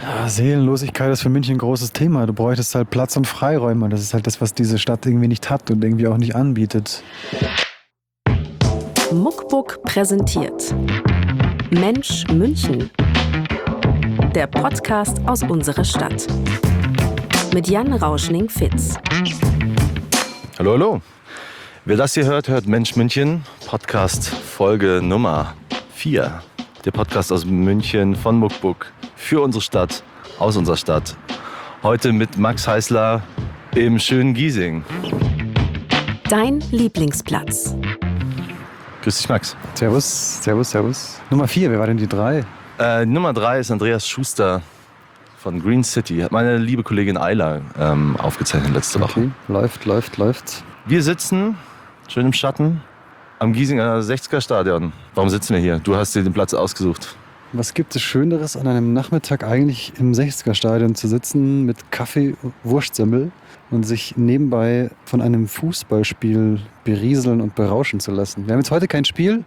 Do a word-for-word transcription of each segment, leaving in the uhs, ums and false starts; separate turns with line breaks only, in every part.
Ja, Seelenlosigkeit ist für München ein großes Thema. Du bräuchtest halt Platz und Freiräume. Das ist halt das, was diese Stadt irgendwie nicht hat und irgendwie auch nicht anbietet.
Muckbook präsentiert Mensch München. Der Podcast aus unserer Stadt. Mit Jan Rauschning-Fitz.
Hallo, hallo. Wer das hier hört, hört Mensch München. Podcast Folge Nummer vier. Der Podcast aus München von Muckbook. Für unsere Stadt, aus unserer Stadt. Heute mit Max Heißler im schönen Giesing.
Dein Lieblingsplatz.
Grüß dich, Max.
Servus, servus, servus. Nummer vier, wer war denn die drei?
Äh, Nummer drei ist Andreas Schuster von Green City. Hat meine liebe Kollegin Ayla ähm, aufgezeichnet letzte Woche.
Okay, läuft, läuft, läuft.
Wir sitzen schön im Schatten am Giesinger sechziger Stadion. Warum sitzen wir hier? Du hast dir den Platz ausgesucht.
Was gibt es Schöneres, an einem Nachmittag eigentlich im sechziger Stadion zu sitzen mit Kaffee, Wurstsemmel und sich nebenbei von einem Fußballspiel berieseln und berauschen zu lassen? Wir haben jetzt heute kein Spiel,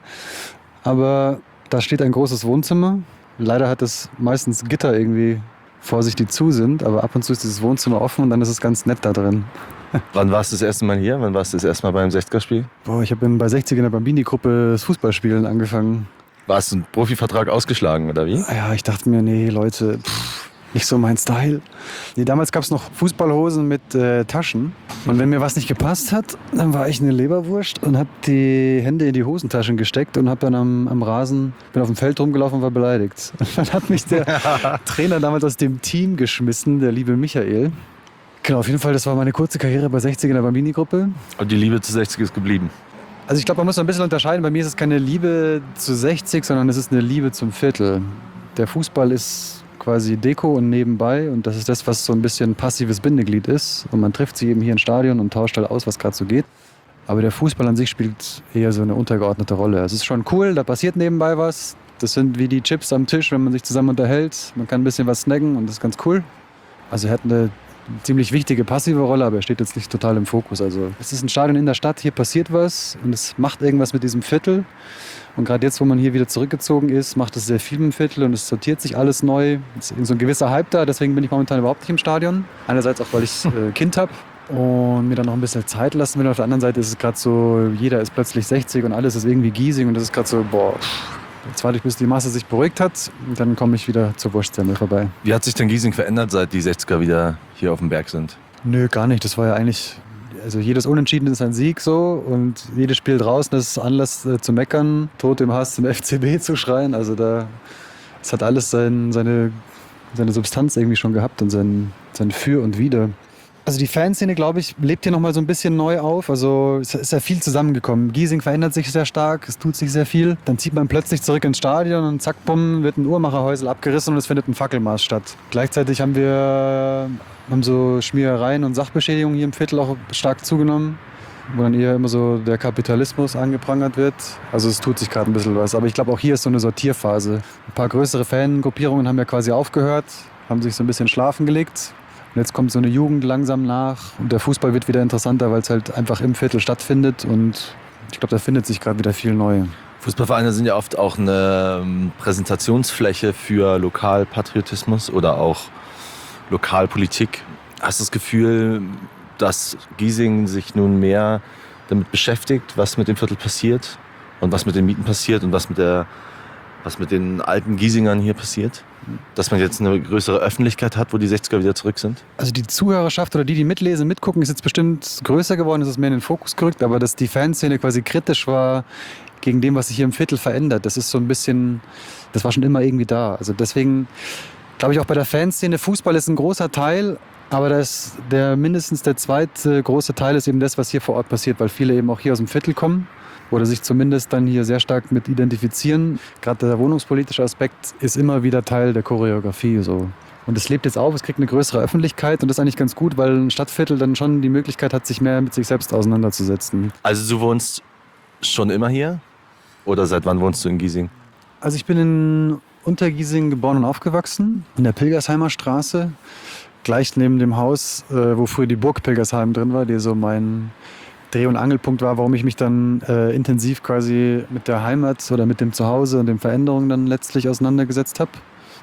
aber da steht ein großes Wohnzimmer. Leider hat es meistens Gitter irgendwie vor sich, die zu sind, aber ab und zu ist dieses Wohnzimmer offen und dann ist es ganz nett da drin.
Wann warst du das erste Mal hier? Wann warst du das erste Mal beim sechziger-Spiel?
Boah, ich habe bei sechzig in der Bambini-Gruppe das Fußballspielen angefangen.
Warst du einen Profivertrag ausgeschlagen, oder wie?
Ja, ich dachte mir, nee, Leute, pff, nicht so mein Style. Nee, damals gab es noch Fußballhosen mit äh, Taschen. Und wenn mir was nicht gepasst hat, dann war ich eine Leberwurst und habe die Hände in die Hosentaschen gesteckt und habe dann am, am Rasen, bin auf dem Feld rumgelaufen und war beleidigt. Und dann hat mich der Trainer damals aus dem Team geschmissen, der liebe Michael. Genau, auf jeden Fall, das war meine kurze Karriere bei sechzig in der Bambini-Gruppe.
Und die Liebe zu sechzig ist geblieben?
Also ich glaube, man muss ein bisschen unterscheiden. Bei mir ist es keine Liebe zu sechzig, sondern es ist eine Liebe zum Viertel. Der Fußball ist quasi Deko und nebenbei und das ist das, was so ein bisschen passives Bindeglied ist. Und man trifft sich eben hier im Stadion und tauscht halt aus, was gerade so geht. Aber der Fußball an sich spielt eher so eine untergeordnete Rolle. Es ist schon cool, da passiert nebenbei was. Das sind wie die Chips am Tisch, wenn man sich zusammen unterhält. Man kann ein bisschen was snacken und das ist ganz cool. Also er hat eine ziemlich wichtige passive Rolle, aber er steht jetzt nicht total im Fokus. Also es ist ein Stadion in der Stadt, hier passiert was und es macht irgendwas mit diesem Viertel. Und gerade jetzt, wo man hier wieder zurückgezogen ist, macht es sehr viel im Viertel und es sortiert sich alles neu. Es ist so ein gewisser Hype da, deswegen bin ich momentan überhaupt nicht im Stadion. Einerseits auch, weil ich äh, Kind habe und mir dann noch ein bisschen Zeit lassen will. Auf der anderen Seite ist es gerade so, jeder ist plötzlich sechzig und alles ist irgendwie Giesing und das ist gerade so, boah, jetzt warte ich, bis die Masse sich beruhigt hat und dann komme ich wieder zur Wurstsemmel vorbei.
Wie hat sich denn Giesing verändert, seit die sechziger wieder hier auf dem Berg sind?
Nö, gar nicht. Das war ja eigentlich, also jedes Unentschieden ist ein Sieg so und jedes Spiel draußen ist Anlass äh, zu meckern, Tod im Hass zum F C B zu schreien. Also da, es hat alles sein, seine, seine Substanz irgendwie schon gehabt und sein, sein Für und Wider. Also die Fanszene, glaube ich, lebt hier nochmal so ein bisschen neu auf. Also es ist ja viel zusammengekommen. Giesing verändert sich sehr stark, es tut sich sehr viel. Dann zieht man plötzlich zurück ins Stadion und zack, bumm, wird ein Uhrmacherhäusel abgerissen und es findet ein Fackelmarsch statt. Gleichzeitig haben wir haben so Schmierereien und Sachbeschädigungen hier im Viertel auch stark zugenommen, wo dann eher immer so der Kapitalismus angeprangert wird. Also es tut sich gerade ein bisschen was. Aber ich glaube, auch hier ist so eine Sortierphase. Ein paar größere Fangruppierungen haben ja quasi aufgehört, haben sich so ein bisschen schlafen gelegt. Und jetzt kommt so eine Jugend langsam nach und der Fußball wird wieder interessanter, weil es halt einfach im Viertel stattfindet und ich glaube, da findet sich gerade wieder viel neu.
Fußballvereine sind ja oft auch eine Präsentationsfläche für Lokalpatriotismus oder auch Lokalpolitik. Hast du das Gefühl, dass Giesing sich nun mehr damit beschäftigt, was mit dem Viertel passiert und was mit den Mieten passiert und was mit der was mit den alten Giesingern hier passiert? Dass man jetzt eine größere Öffentlichkeit hat, wo die sechziger wieder zurück sind?
Also die Zuhörerschaft oder die, die mitlesen, mitgucken, ist jetzt bestimmt größer geworden, ist es mehr in den Fokus gerückt, aber dass die Fanszene quasi kritisch war gegen dem, was sich hier im Viertel verändert, das ist so ein bisschen, das war schon immer irgendwie da. Also deswegen glaube ich auch bei der Fanszene, Fußball ist ein großer Teil, aber das, der mindestens der zweite große Teil ist eben das, was hier vor Ort passiert, weil viele eben auch hier aus dem Viertel kommen. Oder sich zumindest dann hier sehr stark mit identifizieren. Gerade der wohnungspolitische Aspekt ist immer wieder Teil der Choreografie. So. Und es lebt jetzt auf, es kriegt eine größere Öffentlichkeit und das ist eigentlich ganz gut, weil ein Stadtviertel dann schon die Möglichkeit hat, sich mehr mit sich selbst auseinanderzusetzen.
Also du wohnst schon immer hier? Oder seit wann wohnst du in Giesing?
Also ich bin in Untergiesing geboren und aufgewachsen, in der Pilgersheimer Straße. Gleich neben dem Haus, wo früher die Burg Pilgersheim drin war, die so mein Dreh- und Angelpunkt war, warum ich mich dann äh, intensiv quasi mit der Heimat oder mit dem Zuhause und den Veränderungen dann letztlich auseinandergesetzt habe.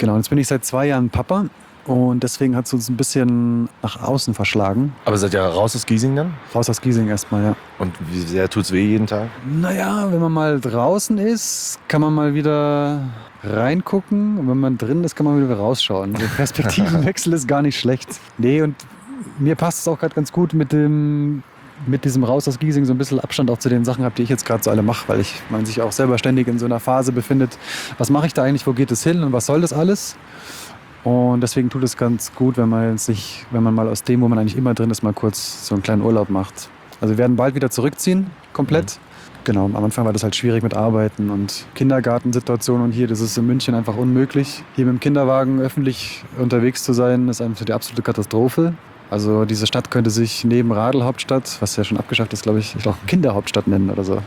Genau, jetzt bin ich seit zwei Jahren Papa und deswegen hat es uns ein bisschen nach außen verschlagen.
Aber seid ihr raus aus Giesing dann?
Raus aus Giesing erstmal, ja.
Und wie sehr tut's weh jeden Tag?
Naja, wenn man mal draußen ist, kann man mal wieder reingucken. Und wenn man drin ist, kann man wieder rausschauen. Der Perspektivenwechsel ist gar nicht schlecht. Nee, und mir passt es auch gerade ganz gut mit dem, mit diesem Raus aus Giesing so ein bisschen Abstand auch zu den Sachen habe, die ich jetzt gerade so alle mache, weil ich man sich auch selber ständig in so einer Phase befindet. Was mache ich da eigentlich? Wo geht es hin? Und was soll das alles? Und deswegen tut es ganz gut, wenn man sich, wenn man mal aus dem, wo man eigentlich immer drin ist, mal kurz so einen kleinen Urlaub macht. Also wir werden bald wieder zurückziehen, komplett. Mhm. Genau, am Anfang war das halt schwierig mit Arbeiten und Kindergartensituationen und hier, das ist in München einfach unmöglich. Hier mit dem Kinderwagen öffentlich unterwegs zu sein, ist einfach die absolute Katastrophe. Also diese Stadt könnte sich neben Radl-Hauptstadt, was ja schon abgeschafft ist, glaube ich, ich glaube Kinderhauptstadt nennen oder so.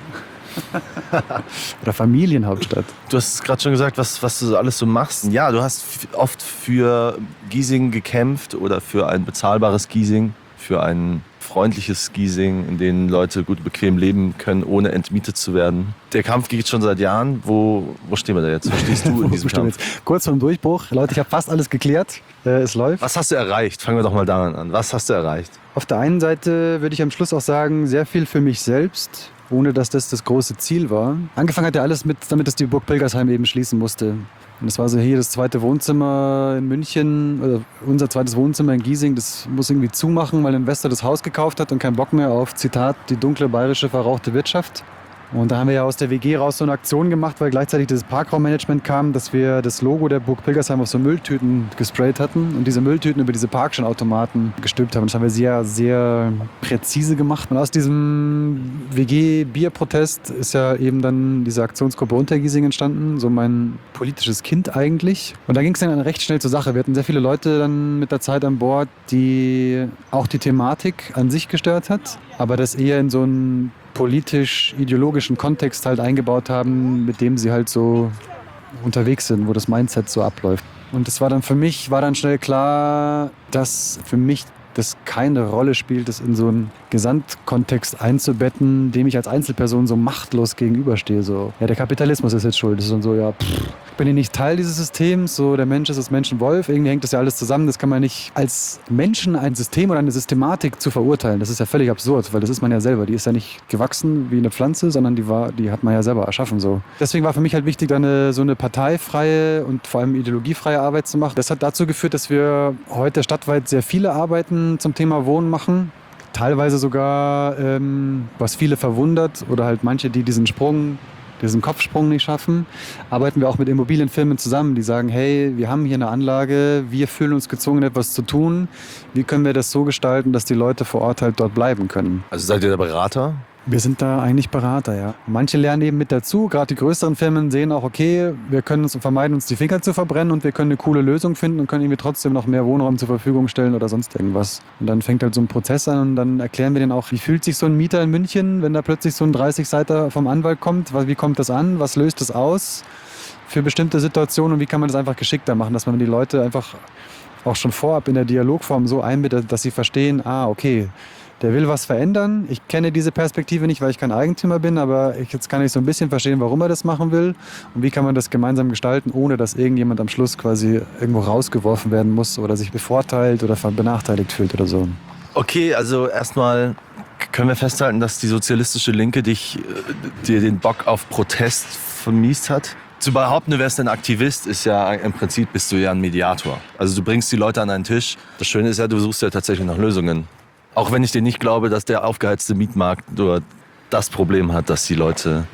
Oder Familienhauptstadt.
Du hast gerade schon gesagt, was, was du alles so machst. Ja, du hast oft für Giesing gekämpft oder für ein bezahlbares Giesing, für ein freundliches Giesing, in dem Leute gut bequem leben können, ohne entmietet zu werden. Der Kampf geht schon seit Jahren. Wo, wo stehen wir da jetzt? Wo stehst du in diesem Kampf?
Jetzt? Kurz vorm Durchbruch. Leute, ich habe fast alles geklärt. Äh, es läuft.
Was hast du erreicht? Fangen wir doch mal daran an. Was hast du erreicht?
Auf der einen Seite würde ich am Schluss auch sagen, sehr viel für mich selbst, ohne dass das das große Ziel war. Angefangen hat ja alles mit, damit es die Burg Pilgersheim eben schließen musste. Und das war so hier das zweite Wohnzimmer in München, oder unser zweites Wohnzimmer in Giesing, das muss irgendwie zumachen, weil ein Investor das Haus gekauft hat und keinen Bock mehr auf, Zitat, die dunkle bayerische verrauchte Wirtschaft. Und da haben wir ja aus der W G raus so eine Aktion gemacht, weil gleichzeitig das Parkraummanagement kam, dass wir das Logo der Burg Pilgersheim auf so Mülltüten gesprayt hatten und diese Mülltüten über diese Parkscheinautomaten gestülpt haben. Das haben wir sehr, sehr präzise gemacht. Und aus diesem W G-Bier-Protest ist ja eben dann diese Aktionsgruppe Untergiesing entstanden, so mein politisches Kind eigentlich. Und da ging es dann recht schnell zur Sache. Wir hatten sehr viele Leute dann mit der Zeit an Bord, die auch die Thematik an sich gestört hat, aber das eher in so einen politisch-ideologischen Kontext halt eingebaut haben, mit dem sie halt so unterwegs sind, wo das Mindset so abläuft. Und es war dann für mich, war dann schnell klar, dass für mich das keine Rolle spielt, das in so einen Gesamtkontext einzubetten, dem ich als Einzelperson so machtlos gegenüberstehe. So, ja, der Kapitalismus ist jetzt schuld. Das ist dann so, ja, pff, ich bin ja nicht Teil dieses Systems, so der Mensch ist das Menschenwolf. Irgendwie hängt das ja alles zusammen. Das kann man nicht als Menschen ein System oder eine Systematik zu verurteilen. Das ist ja völlig absurd, weil das ist man ja selber. Die ist ja nicht gewachsen wie eine Pflanze, sondern die, war, die hat man ja selber erschaffen. So. Deswegen war für mich halt wichtig, da eine, so eine parteifreie und vor allem ideologiefreie Arbeit zu machen. Das hat dazu geführt, dass wir heute stadtweit sehr viele Arbeiten zum Thema Wohnen machen. Teilweise sogar, ähm, was viele verwundert oder halt manche, die diesen Sprung, diesen Kopfsprung nicht schaffen, arbeiten wir auch mit Immobilienfirmen zusammen, die sagen, hey, wir haben hier eine Anlage, wir fühlen uns gezwungen, etwas zu tun. Wie können wir das so gestalten, dass die Leute vor Ort halt dort bleiben können?
Also seid ihr der Berater?
Wir sind da eigentlich Berater, ja. Manche lernen eben mit dazu. Gerade die größeren Firmen sehen auch, okay, wir können uns vermeiden, uns die Finger zu verbrennen und wir können eine coole Lösung finden und können irgendwie trotzdem noch mehr Wohnraum zur Verfügung stellen oder sonst irgendwas. Und dann fängt halt so ein Prozess an und dann erklären wir denen auch, wie fühlt sich so ein Mieter in München, wenn da plötzlich so ein dreißig-Seiter vom Anwalt kommt. Wie kommt das an? Was löst das aus für bestimmte Situationen und wie kann man das einfach geschickter machen, dass man die Leute einfach auch schon vorab in der Dialogform so einbindet, dass sie verstehen, ah, okay, der will was verändern. Ich kenne diese Perspektive nicht, weil ich kein Eigentümer bin, aber ich, jetzt kann ich so ein bisschen verstehen, warum er das machen will und wie kann man das gemeinsam gestalten, ohne dass irgendjemand am Schluss quasi irgendwo rausgeworfen werden muss oder sich bevorteilt oder benachteiligt fühlt oder so.
Okay, also erstmal können wir festhalten, dass die sozialistische Linke dich, dir den Bock auf Protest vermiest hat? Zu behaupten, du wärst ein Aktivist, ist ja im Prinzip, bist du ja ein Mediator. Also du bringst die Leute an einen Tisch. Das Schöne ist ja, du suchst ja tatsächlich nach Lösungen. Auch wenn ich dir nicht glaube, dass der aufgeheizte Mietmarkt nur das Problem hat, dass die Leute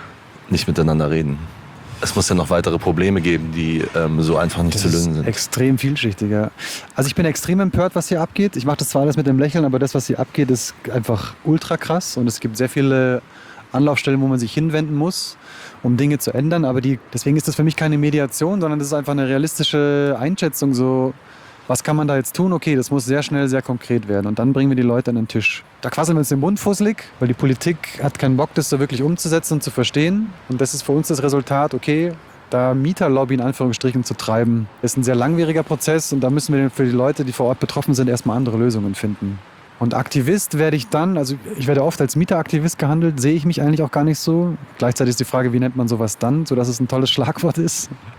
nicht miteinander reden. Es muss ja noch weitere Probleme geben, die ähm, so einfach nicht
das
zu lösen
ist
sind.
Extrem vielschichtiger. Also ich bin extrem empört, was hier abgeht. Ich mache das zwar alles mit dem Lächeln, aber das, was hier abgeht, ist einfach ultra krass. Und es gibt sehr viele Anlaufstellen, wo man sich hinwenden muss, um Dinge zu ändern. Aber die, deswegen ist das für mich keine Mediation, sondern das ist einfach eine realistische Einschätzung. So, was kann man da jetzt tun? Okay, das muss sehr schnell, sehr konkret werden. Und dann bringen wir die Leute an den Tisch. Da quasseln wir uns den Mund fusselig, weil die Politik hat keinen Bock, das so wirklich umzusetzen und zu verstehen. Und das ist für uns das Resultat, okay, da Mieterlobby in Anführungsstrichen zu treiben, ist ein sehr langwieriger Prozess. Und da müssen wir für die Leute, die vor Ort betroffen sind, erstmal andere Lösungen finden. Und Aktivist werde ich dann, also ich werde oft als Mieteraktivist gehandelt, sehe ich mich eigentlich auch gar nicht so. Gleichzeitig ist die Frage, wie nennt man sowas dann, sodass es ein tolles Schlagwort ist.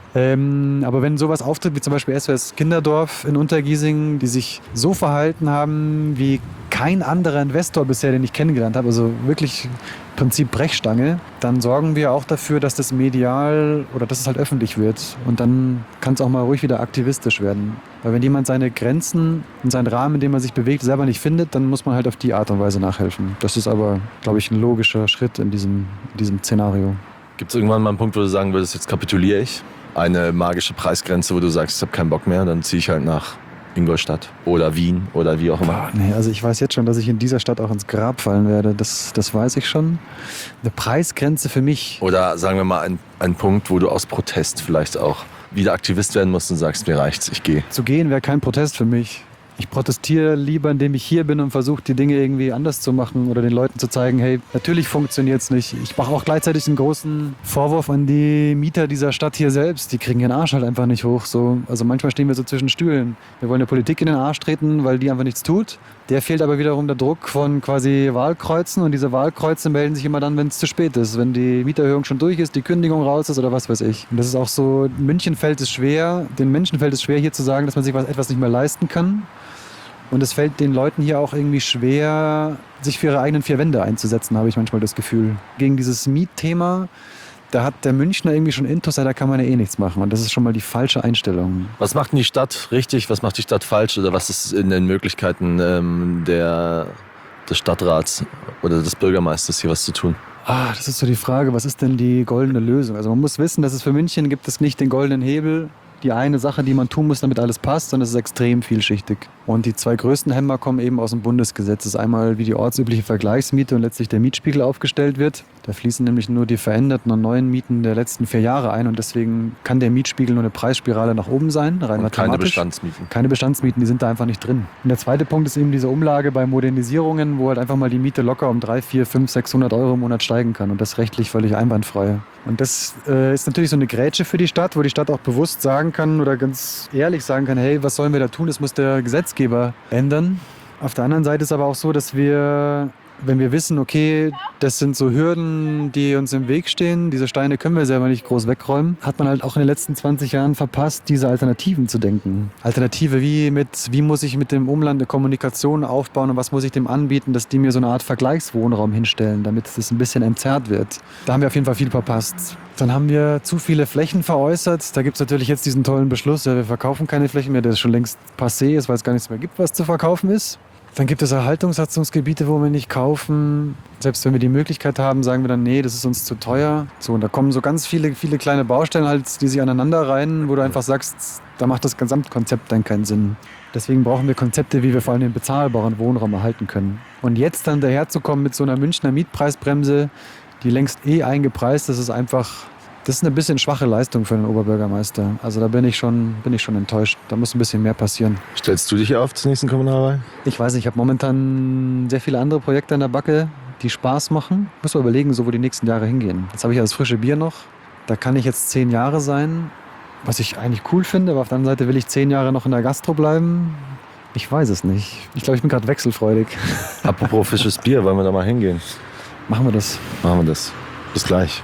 Ähm, aber wenn sowas auftritt, wie zum Beispiel S O S Kinderdorf in Untergiesing, die sich so verhalten haben wie kein anderer Investor bisher, den ich kennengelernt habe, also wirklich Prinzip Brechstange, dann sorgen wir auch dafür, dass das medial oder dass es halt öffentlich wird. Und dann kann es auch mal ruhig wieder aktivistisch werden. Weil wenn jemand seine Grenzen und seinen Rahmen, in dem er sich bewegt, selber nicht findet, dann muss man halt auf die Art und Weise nachhelfen. Das ist aber, glaube ich, ein logischer Schritt in diesem, in diesem Szenario.
Gibt es irgendwann mal einen Punkt, wo du sagen würdest, jetzt kapituliere ich? Eine magische Preisgrenze, wo du sagst, ich habe keinen Bock mehr, dann ziehe ich halt nach Ingolstadt oder Wien oder wie auch immer.
Boah, nee, also ich weiß jetzt schon, dass ich in dieser Stadt auch ins Grab fallen werde. Das, das weiß ich schon. Eine Preisgrenze für mich.
Oder sagen wir mal ein, ein Punkt, wo du aus Protest vielleicht auch wieder Aktivist werden musst und sagst, mir reicht's, ich gehe.
Zu gehen wäre kein Protest für mich. Ich protestiere lieber, indem ich hier bin und versuche, die Dinge irgendwie anders zu machen oder den Leuten zu zeigen, hey, natürlich funktioniert es nicht. Ich mache auch gleichzeitig einen großen Vorwurf an die Mieter dieser Stadt hier selbst. Die kriegen ihren Arsch halt einfach nicht hoch. So. Also manchmal stehen wir so zwischen Stühlen. Wir wollen der Politik in den Arsch treten, weil die einfach nichts tut. Der fehlt aber wiederum der Druck von quasi Wahlkreuzen. Und diese Wahlkreuze melden sich immer dann, wenn es zu spät ist. Wenn die Mieterhöhung schon durch ist, die Kündigung raus ist oder was weiß ich. Und das ist auch so, in München fällt es schwer, den Menschen fällt es schwer, hier zu sagen, dass man sich was, etwas nicht mehr leisten kann. Und es fällt den Leuten hier auch irgendwie schwer, sich für ihre eigenen vier Wände einzusetzen, habe ich manchmal das Gefühl. Gegen dieses Mietthema, da hat der Münchner irgendwie schon Intus, da kann man ja eh nichts machen. Und das ist schon mal die falsche Einstellung.
Was macht denn die Stadt richtig, was macht die Stadt falsch? Oder was ist in den Möglichkeiten ähm, der, des Stadtrats oder des Bürgermeisters hier was zu tun?
Ah, das ist so die Frage, was ist denn die goldene Lösung? Also man muss wissen, dass es für München gibt es nicht den goldenen Hebel, die eine Sache, die man tun muss, damit alles passt, sondern es ist extrem vielschichtig. Und die zwei größten Hämmer kommen eben aus dem Bundesgesetz. Das ist einmal, wie die ortsübliche Vergleichsmiete und letztlich der Mietspiegel aufgestellt wird. Da fließen nämlich nur die veränderten und neuen Mieten der letzten vier Jahre ein und deswegen kann der Mietspiegel nur eine Preisspirale nach oben sein, rein
und
mathematisch.
Keine Bestandsmieten.
Keine Bestandsmieten, die sind da einfach nicht drin. Und der zweite Punkt ist eben diese Umlage bei Modernisierungen, wo halt einfach mal die Miete locker um drei, vier, fünf, sechshundert Euro im Monat steigen kann und das rechtlich völlig einwandfrei. Und das äh, ist natürlich so eine Grätsche für die Stadt, wo die Stadt auch bewusst sagen kann oder ganz ehrlich sagen kann, hey, was sollen wir da tun? Das muss der Gesetzgeber ändern. Auf der anderen Seite ist aber auch so, dass wir, wenn wir wissen, okay, das sind so Hürden, die uns im Weg stehen, diese Steine können wir selber nicht groß wegräumen, hat man halt auch in den letzten zwanzig Jahren verpasst, diese Alternativen zu denken. Alternative wie mit, wie muss ich mit dem Umland eine Kommunikation aufbauen und was muss ich dem anbieten, dass die mir so eine Art Vergleichswohnraum hinstellen, damit es ein bisschen entzerrt wird. Da haben wir auf jeden Fall viel verpasst. Dann haben wir zu viele Flächen veräußert. Da gibt es natürlich jetzt diesen tollen Beschluss, ja, wir verkaufen keine Flächen mehr, der schon längst passé ist, weil es gar nichts mehr gibt, was zu verkaufen ist. Dann gibt es Erhaltungssatzungsgebiete, wo wir nicht kaufen. Selbst wenn wir die Möglichkeit haben, sagen wir dann, nee, das ist uns zu teuer. So, und da kommen so ganz viele, viele kleine Baustellen, halt, die sich aneinander reihen, wo du einfach sagst, da macht das Gesamtkonzept dann keinen Sinn. Deswegen brauchen wir Konzepte, wie wir vor allem den bezahlbaren Wohnraum erhalten können. Und jetzt dann daherzukommen mit so einer Münchner Mietpreisbremse, die längst eh eingepreist ist, ist einfach, das ist eine bisschen schwache Leistung für den Oberbürgermeister. Also da bin ich schon, bin ich schon enttäuscht. Da muss ein bisschen mehr passieren.
Stellst du dich auf zur nächsten Kommunalwahl?
Ich weiß nicht, ich habe momentan sehr viele andere Projekte an der Backe, die Spaß machen. Ich muss mal überlegen, so wo die nächsten Jahre hingehen. Jetzt habe ich ja das frische Bier noch. Da kann ich jetzt zehn Jahre sein, was ich eigentlich cool finde. Aber auf der anderen Seite will ich zehn Jahre noch in der Gastro bleiben. Ich weiß es nicht. Ich glaube, ich bin gerade wechselfreudig.
Apropos frisches Bier, wollen wir da mal hingehen?
Machen wir das.
Machen wir das. Bis gleich.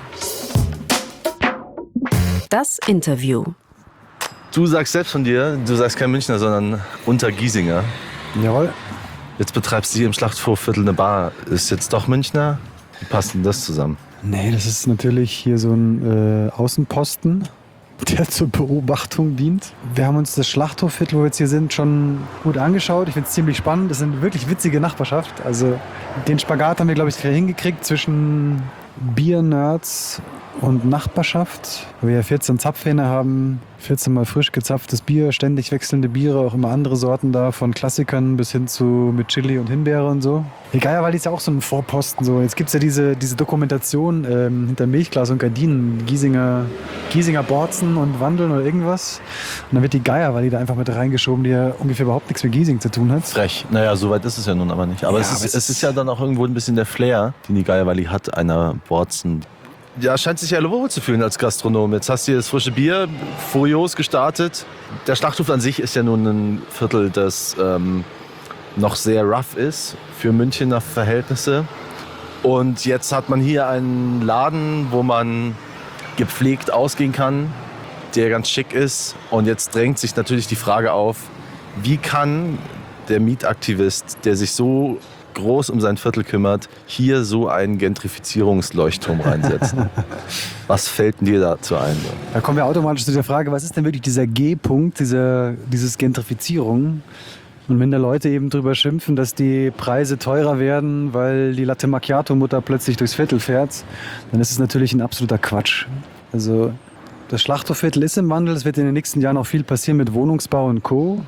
Das Interview.
Du sagst selbst von dir, du sagst kein Münchner, sondern Untergiesinger.
Jawohl.
Jetzt betreibst du hier im Schlachthofviertel eine Bar. Ist jetzt doch Münchner? Wie passt denn das zusammen?
Nee, das ist natürlich hier so ein äh, Außenposten, der zur Beobachtung dient. Wir haben uns das Schlachthofviertel, wo wir jetzt hier sind, schon gut angeschaut. Ich finde es ziemlich spannend. Das ist eine wirklich witzige Nachbarschaft. Also den Spagat haben wir, glaube ich, hingekriegt zwischen Bier-Nerds und Nachbarschaft. Weil wir ja vierzehn Zapfhähne haben, vierzehn Mal frisch gezapftes Bier, ständig wechselnde Biere, auch immer andere Sorten da, von Klassikern bis hin zu mit Chili und Himbeere und so. Egal, weil die ist ja auch so ein Vorposten. So. Jetzt gibt es ja diese, diese Dokumentation ähm, hinter Milchglas und Gardinen, Giesinger, Giesinger Borzen und Wandeln oder irgendwas. Und dann wird die Geierwalli da einfach mit reingeschoben, die ja ungefähr überhaupt nichts mit Giesing zu tun hat.
Frech. Naja, so weit ist es ja nun aber nicht. Aber,
Ja,
es, ist,
aber es
es ist ja dann auch irgendwo ein bisschen der Flair, den die Geierwalli hat, einer Borzen. Ja, scheint sich ja wohl zu fühlen als Gastronom. Jetzt hast du hier das frische Bier, furios gestartet. Der Schlachthof an sich ist ja nun ein Viertel, das ähm, noch sehr rough ist für Münchner Verhältnisse. Und jetzt hat man hier einen Laden, wo man gepflegt ausgehen kann. der ganz schick ist. Und jetzt drängt sich natürlich die Frage auf, wie kann der Mietaktivist, der sich so groß um sein Viertel kümmert, hier so einen Gentrifizierungsleuchtturm reinsetzen? Was fällt dir dazu ein?
Da kommen wir automatisch zu der Frage, was ist denn wirklich dieser G-Punkt, dieser, dieses Gentrifizierung? Und wenn da Leute eben drüber schimpfen, dass die Preise teurer werden, weil die Latte Macchiato-Mutter plötzlich durchs Viertel fährt, dann ist es natürlich ein absoluter Quatsch. Also das Schlachthofviertel ist im Wandel, es wird in den nächsten Jahren auch viel passieren mit Wohnungsbau und Co.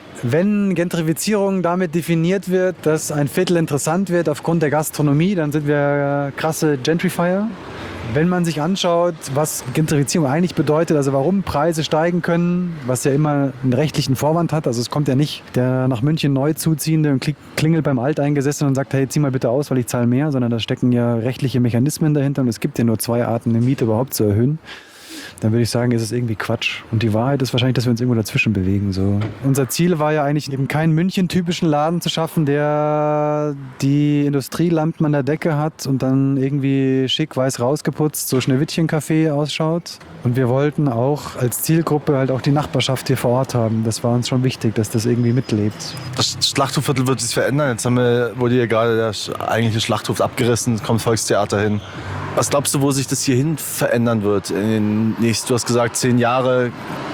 Wenn Gentrifizierung damit definiert wird, dass ein Viertel interessant wird aufgrund der Gastronomie, dann sind wir krasse Gentrifier. Wenn man sich anschaut, was Gentrifizierung eigentlich bedeutet, also warum Preise steigen können, was ja immer einen rechtlichen Vorwand hat, also es kommt ja nicht der nach München neu zuziehende und klingelt beim Alteingesessenen und sagt, hey, zieh mal bitte aus, weil ich zahle mehr, sondern da stecken ja rechtliche Mechanismen dahinter und es gibt ja nur zwei Arten, eine Miete überhaupt zu erhöhen. Dann würde ich sagen, ist es irgendwie Quatsch. Und die Wahrheit ist wahrscheinlich, dass wir uns irgendwo dazwischen bewegen. So. Unser Ziel war ja eigentlich eben keinen München-typischen Laden zu schaffen, der die Industrielampen an der Decke hat und dann irgendwie schick weiß rausgeputzt, so Schneewittchen-Café ausschaut. Und wir wollten auch als Zielgruppe halt auch die Nachbarschaft hier vor Ort haben. Das war uns schon wichtig, dass das irgendwie mitlebt.
Das Schlachthofviertel wird sich verändern. Jetzt haben wir, wurde hier gerade der eigentliche Schlachthof abgerissen, kommt Volkstheater hin. Was glaubst du, wo sich das hierhin verändern wird? In den nächsten, du hast gesagt, zehn Jahre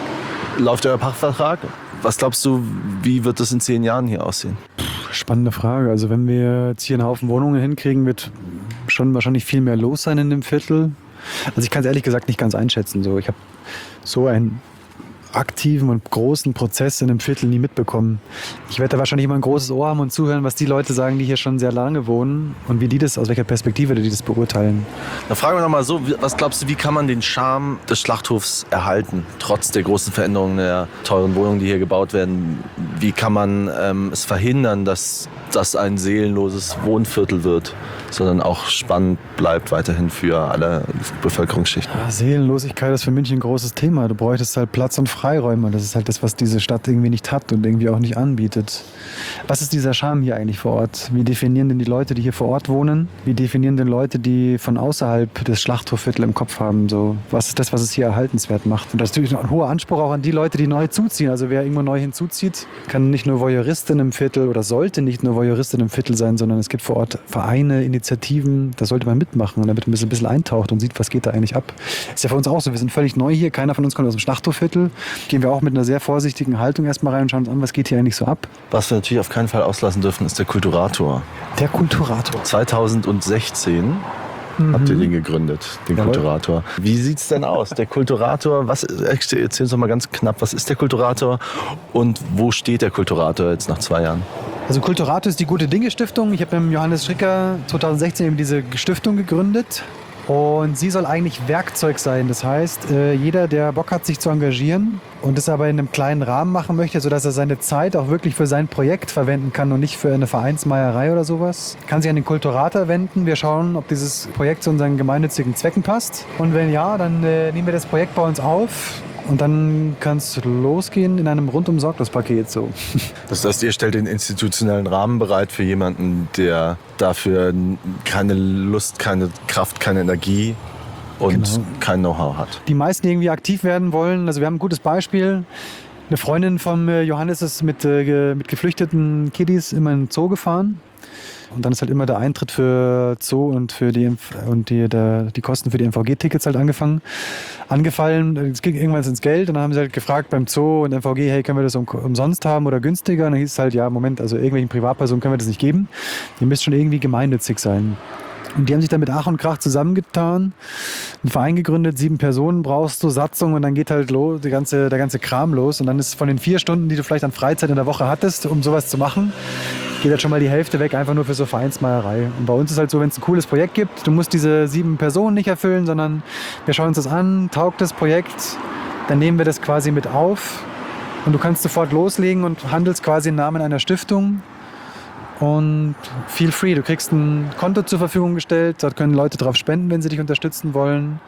läuft euer Pachtvertrag. Was glaubst du, wie wird das in zehn Jahren hier aussehen?
Spannende Frage. Also wenn wir jetzt hier einen Haufen Wohnungen hinkriegen, wird schon wahrscheinlich viel mehr los sein in dem Viertel. Also ich kann es ehrlich gesagt nicht ganz einschätzen. So, ich habe so einen aktiven und großen Prozess in dem Viertel nie mitbekommen. Ich werde da wahrscheinlich immer ein großes Ohr haben und zuhören, was die Leute sagen, die hier schon sehr lange wohnen und wie die das, aus welcher Perspektive die das beurteilen.
Dann fragen wir noch mal so, was glaubst du, wie kann man den Charme des Schlachthofs erhalten, trotz der großen Veränderungen der teuren Wohnungen, die hier gebaut werden? Wie kann man ähm, es verhindern, dass das ein seelenloses Wohnviertel wird, sondern auch spannend bleibt weiterhin für alle Bevölkerungsschichten?
Ja, Seelenlosigkeit ist für München ein großes Thema. Du bräuchtest halt Platz und Freiräume. Das ist halt das, was diese Stadt irgendwie nicht hat und irgendwie auch nicht anbietet. Was ist dieser Charme hier eigentlich vor Ort? Wie definieren denn die Leute, die hier vor Ort wohnen? Wie definieren denn Leute, die von außerhalb das Schlachthofviertel im Kopf haben? So, was ist das, was es hier erhaltenswert macht? Und das ist natürlich ein hoher Anspruch auch an die Leute, die neu zuziehen. Also wer irgendwo neu hinzuzieht, kann nicht nur Voyeuristin im Viertel oder sollte nicht nur Voyeuristin im Viertel sein, sondern es gibt vor Ort Vereine, Initiativen, da sollte man mitmachen, damit man ein bisschen, ein bisschen eintaucht und sieht, was geht da eigentlich ab. Ist ja für uns auch so, wir sind völlig neu hier, keiner von uns kommt aus dem Schlachthofviertel. Gehen wir auch mit einer sehr vorsichtigen Haltung erstmal rein und schauen uns an, was geht hier eigentlich so ab.
Was wir natürlich auf keinen Fall auslassen dürfen, ist der Kulturator.
Der Kulturator.
zweitausendsechzehn mhm. habt ihr den gegründet, den Jawohl. Kulturator. Wie sieht's denn aus? Der Kulturator, was, erzähl uns doch mal ganz knapp, was ist der Kulturator und wo steht der Kulturator jetzt nach zwei Jahren?
Also Kulturator ist die Gute-Dinge-Stiftung. Ich habe mit Johannes Schricker zweitausendsechzehn eben diese Stiftung gegründet. Und sie soll eigentlich Werkzeug sein. Das heißt, jeder, der Bock hat, sich zu engagieren und das aber in einem kleinen Rahmen machen möchte, sodass er seine Zeit auch wirklich für sein Projekt verwenden kann und nicht für eine Vereinsmeierei oder sowas, kann sich an den Kulturator wenden. Wir schauen, ob dieses Projekt zu unseren gemeinnützigen Zwecken passt. Und wenn ja, dann äh, nehmen wir das Projekt bei uns auf. Und dann kann es losgehen in einem Rundum-Sorglos-Paket. So.
Das heißt, ihr stellt den institutionellen Rahmen bereit für jemanden, der dafür keine Lust, keine Kraft, keine Energie und genau. kein Know-how hat.
Die meisten, die irgendwie aktiv werden wollen, also wir haben ein gutes Beispiel. Eine Freundin von Johannes ist mit, äh, mit geflüchteten Kiddies immer in den Zoo gefahren. Und dann ist halt immer der Eintritt für Zoo und für die und die, der, die Kosten für die M V G-Tickets halt angefangen, angefallen. Es ging irgendwann ins Geld und dann haben sie halt gefragt beim Zoo und M V G, hey, können wir das um, umsonst haben oder günstiger? Und dann hieß es halt, ja, Moment, also irgendwelchen Privatpersonen können wir das nicht geben. Ihr müsst schon irgendwie gemeinnützig sein. Und die haben sich dann mit Ach und Krach zusammengetan, einen Verein gegründet, sieben Personen brauchst du, Satzung und dann geht halt los, die ganze, der ganze Kram los. Und dann ist von den vier Stunden, die du vielleicht an Freizeit in der Woche hattest, um sowas zu machen, geht halt schon mal die Hälfte weg, einfach nur für so Vereinsmeierei. Und bei uns ist halt so, wenn es ein cooles Projekt gibt, du musst diese sieben Personen nicht erfüllen, sondern wir schauen uns das an, taugt das Projekt, dann nehmen wir das quasi mit auf und du kannst sofort loslegen und handelst quasi im Namen einer Stiftung. Und feel free, du kriegst ein Konto zur Verfügung gestellt, dort können Leute drauf spenden, wenn sie dich unterstützen wollen.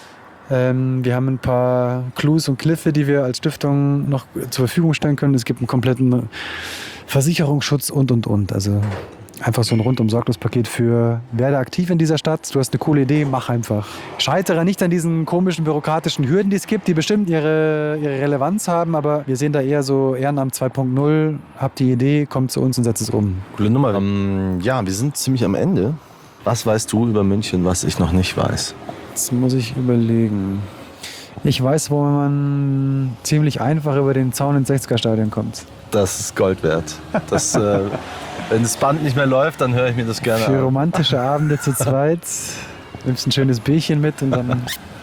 Ähm, wir haben ein paar Clues und Kniffe, die wir als Stiftung noch zur Verfügung stellen können. Es gibt einen kompletten Versicherungsschutz und, und, und. Also Einfach so ein Rundum-Sorglos-Paket für werde aktiv in dieser Stadt, du hast eine coole Idee, mach einfach. Scheitere nicht an diesen komischen bürokratischen Hürden, die es gibt, die bestimmt ihre, ihre Relevanz haben, aber wir sehen da eher so Ehrenamt zwei Punkt null, habt die Idee, kommt zu uns und setzt es um.
Coole Nummer. Ähm, ja, wir sind ziemlich am Ende. Was weißt du über München, was ich noch nicht weiß?
Jetzt muss ich überlegen. Ich weiß, wo man ziemlich einfach über den Zaun ins sechziger-Stadion kommt.
Das ist Gold wert. Das, äh, wenn das Band nicht mehr läuft, dann höre ich mir das gerne
Für
an.
romantische Abende zu zweit. Nimmst ein schönes Bierchen mit und dann...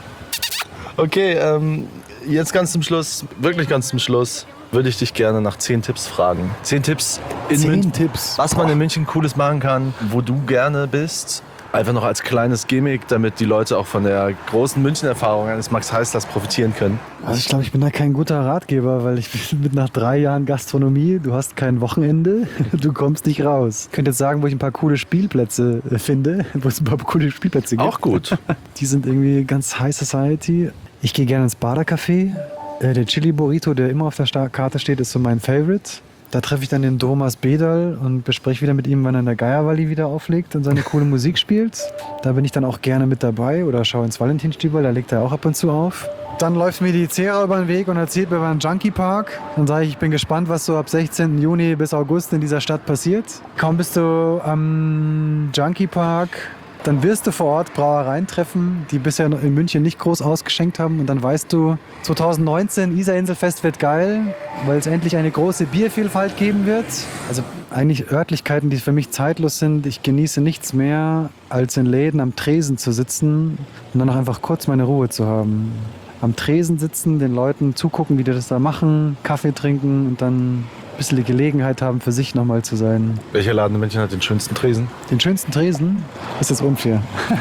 Okay, ähm, jetzt ganz zum Schluss, wirklich ganz zum Schluss, würde ich dich gerne nach zehn Tipps fragen. Zehn Tipps in
Zehn
München,
Tipps.
was man in München Cooles machen kann, wo du gerne bist. Einfach noch als kleines Gimmick, damit die Leute auch von der großen München-Erfahrung eines Max Heißlers profitieren können.
Also ich glaube, ich bin da kein guter Ratgeber, weil ich bin mit nach drei Jahren Gastronomie, du hast kein Wochenende, du kommst nicht raus. Ich könnte jetzt sagen, wo ich ein paar coole Spielplätze äh, finde, wo es ein paar coole Spielplätze gibt.
Auch gut.
Die sind irgendwie ganz High Society. Ich gehe gerne ins Badercafé. Äh, der Chili Burrito, der immer auf der Sta- Karte steht, ist so mein Favorite. Da treffe ich dann den Thomas Bedal und bespreche wieder mit ihm, wann er in der Geierwalli wieder auflegt und seine coole Musik spielt. Da bin ich dann auch gerne mit dabei oder schaue ins Valentinstübel, da legt er auch ab und zu auf. Dann läuft mir die Zera über den Weg und erzählt mir über den Junkie Park. Dann sage ich, ich bin gespannt, was so ab sechzehnten Juni bis August in dieser Stadt passiert. Kaum bist du am Junkie Park, dann wirst du vor Ort Brauereien treffen, die bisher in München nicht groß ausgeschenkt haben. Und dann weißt du, zwanzig neunzehn Isar-Inselfest wird geil, weil es endlich eine große Biervielfalt geben wird. Also eigentlich Örtlichkeiten, die für mich zeitlos sind. Ich genieße nichts mehr, als in Läden am Tresen zu sitzen und dann noch einfach kurz meine Ruhe zu haben. Am Tresen sitzen, den Leuten zugucken, wie die das da machen, Kaffee trinken und dann ein bisschen die Gelegenheit haben, für sich nochmal zu sein.
Welcher Laden in München hat den schönsten Tresen?
Den schönsten Tresen? Ist jetzt unfair.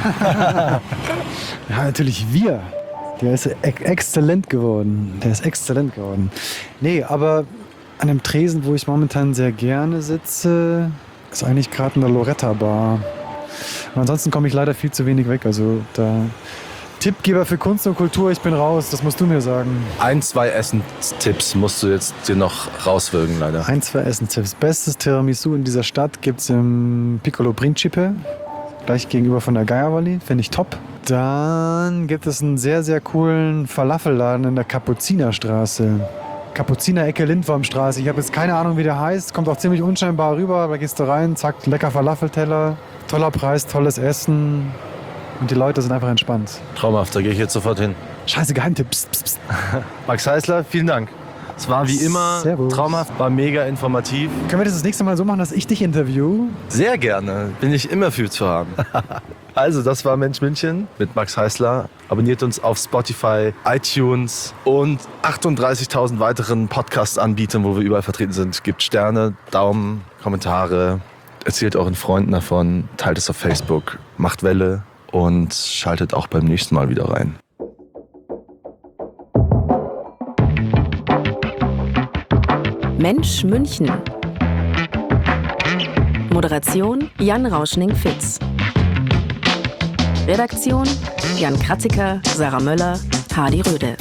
Ja, natürlich wir. Der ist ex- exzellent geworden. Der ist exzellent geworden. Nee, aber an dem Tresen, wo ich momentan sehr gerne sitze, ist eigentlich gerade eine Loretta Bar. Und ansonsten komme ich leider viel zu wenig weg. Also da Tippgeber für Kunst und Kultur, ich bin raus. Das musst du mir sagen.
Ein, zwei Essenstipps musst du jetzt dir noch rauswürgen, leider.
Ein, zwei Essenstipps. Bestes Tiramisu in dieser Stadt gibt es im Piccolo Principe. Gleich gegenüber von der Geierwalli. Finde ich top. Dann gibt es einen sehr, sehr coolen Falafelladen in der Kapuzinerstraße. Kapuziner-Ecke Lindwurmstraße. Ich habe jetzt keine Ahnung, wie der heißt. Kommt auch ziemlich unscheinbar rüber. Da gehst du rein, zack, lecker Falafelteller. Toller Preis, tolles Essen. Und die Leute sind einfach entspannt.
Traumhaft, da gehe ich jetzt sofort hin.
Scheiße, Geheimtipp. Psst, psst, psst.
Max Heißler, vielen Dank. Es war wie immer
Servus.
traumhaft, war mega informativ.
Können wir das das nächste Mal so machen, dass ich dich interview?
Sehr gerne, bin ich immer für zu haben. Also, das war Mensch München mit Max Heißler. Abonniert uns auf Spotify, iTunes und achtunddreißigtausend weiteren Podcast-Anbietern, wo wir überall vertreten sind. Gebt Sterne, Daumen, Kommentare, erzählt euren Freunden davon, teilt es auf Facebook, macht Welle und schaltet auch beim nächsten Mal wieder rein.
Mensch München. Moderation Jan Rauschning-Fitz. Redaktion Jan Kratziker, Sarah Möller, Hardy Röde.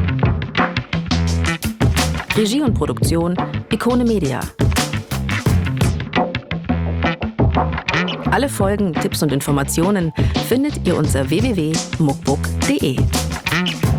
Regie und Produktion Ikone Media. Alle Folgen, Tipps und Informationen findet ihr unter w w w punkt muckbook punkt de.